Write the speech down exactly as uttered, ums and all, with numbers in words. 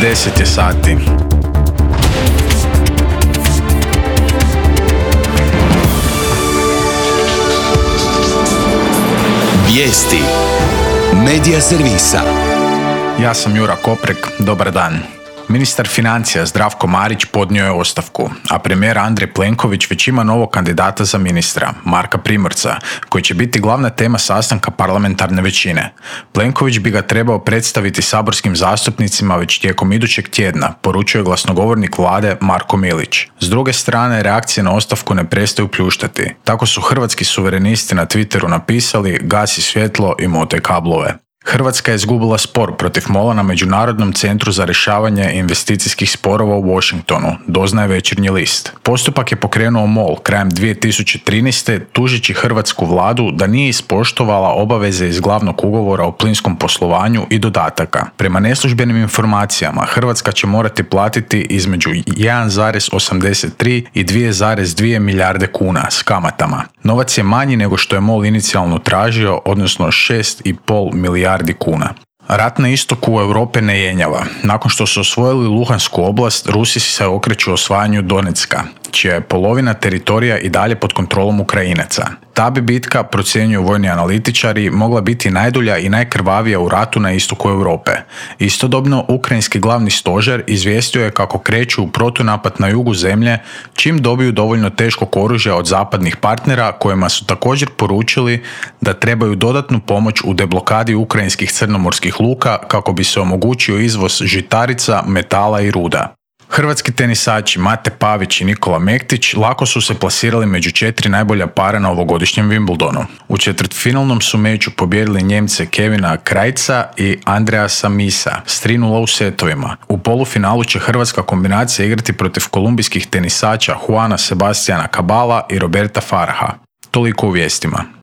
deset je sati. Vijesti Medija servisa. Ja sam Jura Koprek, dobar dan. Ministar financija Zdravko Marić podnio je ostavku, a premijer Andrej Plenković već ima novog kandidata za ministra, Marka Primorca, koji će biti glavna tema sastanka parlamentarne većine. Plenković bi ga trebao predstaviti saborskim zastupnicima već tijekom idućeg tjedna, poručuje glasnogovornik vlade Marko Milić. S druge strane, reakcije na ostavku ne prestaju pljuštati. Tako su hrvatski suverenisti na Twitteru napisali: gasi svjetlo i motaj kablove. Hrvatska je izgubila spor protiv MOL-a na Međunarodnom centru za rješavanje investicijskih sporova u Washingtonu, doznaje Večernji list. Postupak je pokrenuo MOL krajem dvije tisuće trinaeste tužići hrvatsku vladu da nije ispoštovala obaveze iz glavnog ugovora o plinskom poslovanju i dodataka. Prema neslužbenim informacijama, Hrvatska će morati platiti između jedan zarez osamdeset tri i dva zarez dva milijarde kuna s kamatama. Novac je manji nego što je MOL inicijalno tražio, odnosno šest i pol milijardi kuna. Rat na istoku Europe ne jenjava. Nakon što su osvojili Luhansku oblast, Rusi se okreću osvajanju Donecka, čija je polovina teritorija i dalje pod kontrolom Ukrajinaca. Ta bi bitka, procjenjuju vojni analitičari, mogla biti najdulja i najkrvavija u ratu na istoku Europe. Istodobno, ukrajinski glavni stožer izvijestio je kako kreću u protunapad na jugu zemlje čim dobiju dovoljno teškog oružja od zapadnih partnera, kojima su također poručili da trebaju dodatnu pomoć u deblokadi ukrajinskih crnomorskih luka kako bi se omogućio izvoz žitarica, metala i ruda. Hrvatski tenisači Mate Pavić i Nikola Mektić lako su se plasirali među četiri najbolja para na ovogodišnjem Wimbledonu. U četvrtfinalnom su meču pobijedili Njemce Kevina Krajca i Andreasa Misa s tri nula u setovima. U polufinalu će hrvatska kombinacija igrati protiv kolumbijskih tenisača Juana Sebastiana Cabala i Roberta Faraha. Toliko u vijestima.